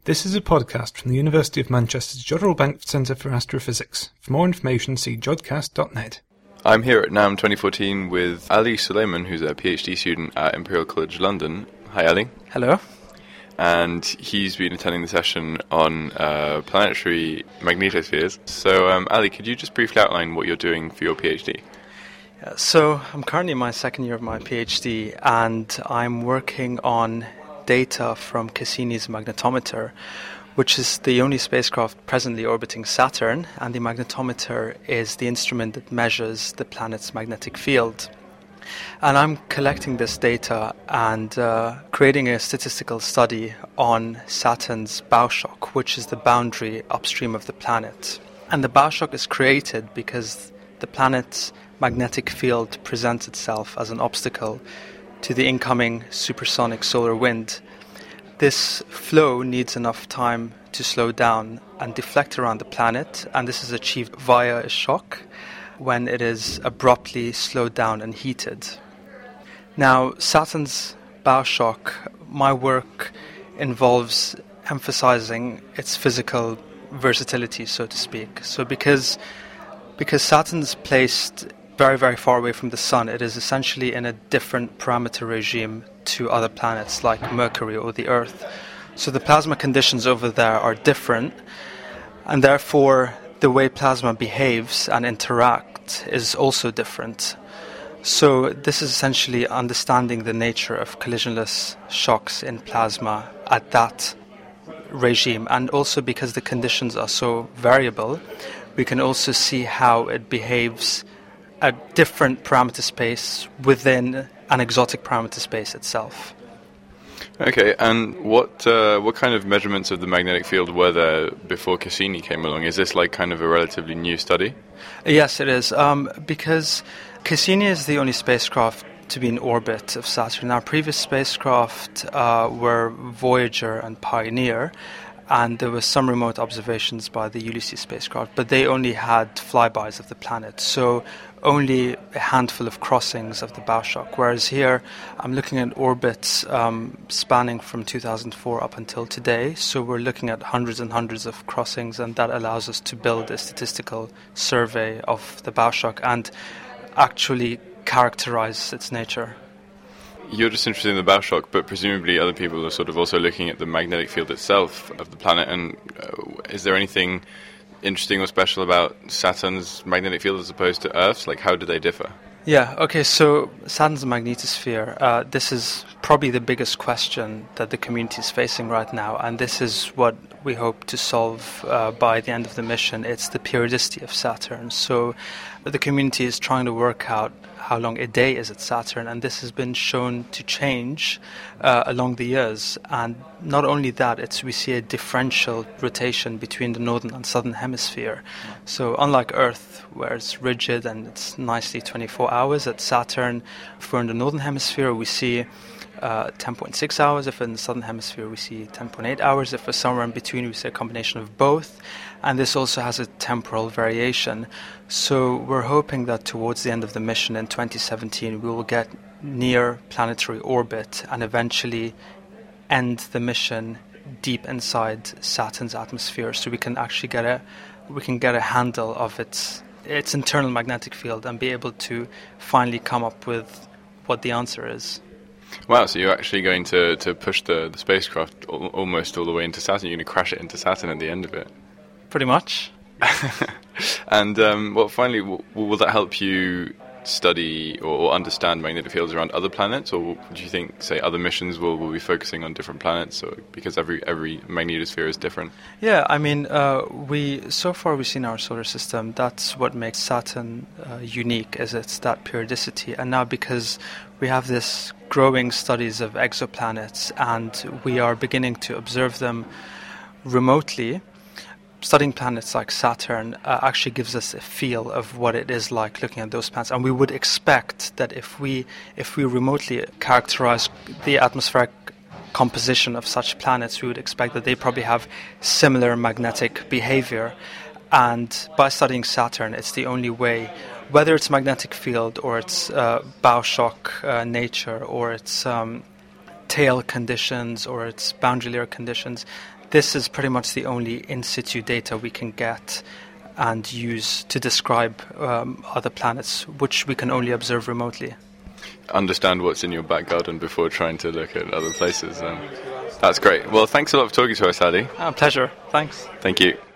This is a podcast from the University of Manchester's Jodrell Bank Centre for Astrophysics. For more information, see jodcast.net. I'm here at NAM 2014 with Ali Suleiman, who's a PhD student at Imperial College London. Hi, Ali. Hello. And he's been attending the session on planetary magnetospheres. So, Ali, could you just briefly outline what you're doing for your PhD? So, I'm currently in my second year of my PhD, and I'm working on data from Cassini's magnetometer, which is the only spacecraft presently orbiting Saturn, and the magnetometer is the instrument that measures the planet's magnetic field. And I'm collecting this data and creating a statistical study on Saturn's bow shock, which is the boundary upstream of the planet. And the bow shock is created because the planet's magnetic field presents itself as an obstacle to the incoming supersonic solar wind. This flow needs enough time to slow down and deflect around the planet, and this is achieved via a shock when it is abruptly slowed down and heated. Now, Saturn's bow shock, my work involves emphasizing its physical versatility, so to speak. So because Saturn's placed very, very far away from the Sun, it is essentially in a different parameter regime to other planets like Mercury or the Earth. So the plasma conditions over there are different, and therefore the way plasma behaves and interacts is also different. So this is essentially understanding the nature of collisionless shocks in plasma at that regime. And also because the conditions are so variable, we can also see how it behaves at different parameter space within an exotic parameter space itself. Okay, and what kind of measurements of the magnetic field were there before Cassini came along? Is this like kind of a relatively new study? Yes, it is, because Cassini is the only spacecraft to be in orbit of Saturn. Our previous spacecraft were Voyager and Pioneer, and there were some remote observations by the Ulysses spacecraft, but they only had flybys of the planet, so only a handful of crossings of the bow shock. Whereas here, I'm looking at orbits spanning from 2004 up until today, so we're looking at hundreds and hundreds of crossings, and that allows us to build a statistical survey of the bow shock and actually characterize its nature. You're just interested in the bow shock, but presumably other people are sort of also looking at the magnetic field itself of the planet. And is there anything interesting or special about Saturn's magnetic field as opposed to Earth's? Like, how do they differ? Yeah, okay, so Saturn's magnetosphere, this is probably the biggest question that the community is facing right now, and this is what we hope to solve by the end of the mission. It's the periodicity of Saturn. So the community is trying to work out how long a day is at Saturn, and this has been shown to change along the years. And not only that, we see a differential rotation between the northern and southern hemisphere. So unlike Earth, where it's rigid and it's nicely 24 hours, at Saturn, if we're in the northern hemisphere, we see 10.6 hours. If in the southern hemisphere, we see 10.8 hours. If we're somewhere in between, we see a combination of both. And this also has a temporal variation. So we're hoping that towards the end of the mission in 2017, we will get near planetary orbit and eventually end the mission deep inside Saturn's atmosphere, so we can actually get a handle of its internal magnetic field and be able to finally come up with what the answer is. Wow, so you're actually going to push the spacecraft almost all the way into Saturn. You're going to crash it into Saturn at the end of it. Pretty much. And, finally, will that help you study or understand magnetic fields around other planets, or do you think, say, other missions will be focusing on different planets, or because every magnetosphere is different? Yeah, I mean, so far we've seen our solar system. That's what makes Saturn unique, is it's that periodicity. And now because we have this growing studies of exoplanets and we are beginning to observe them remotely, studying planets like Saturn actually gives us a feel of what it is like looking at those planets. And we would expect that if we remotely characterize the atmospheric composition of such planets, we would expect that they probably have similar magnetic behavior. And by studying Saturn, it's the only way, whether it's magnetic field or its bow shock nature or its tail conditions or its boundary layer conditions, this is pretty much the only in situ data we can get and use to describe other planets, which we can only observe remotely. Understand what's in your back garden before trying to look at other places. That's great. Well, thanks a lot for talking to us, Adi. Pleasure. Thanks. Thank you.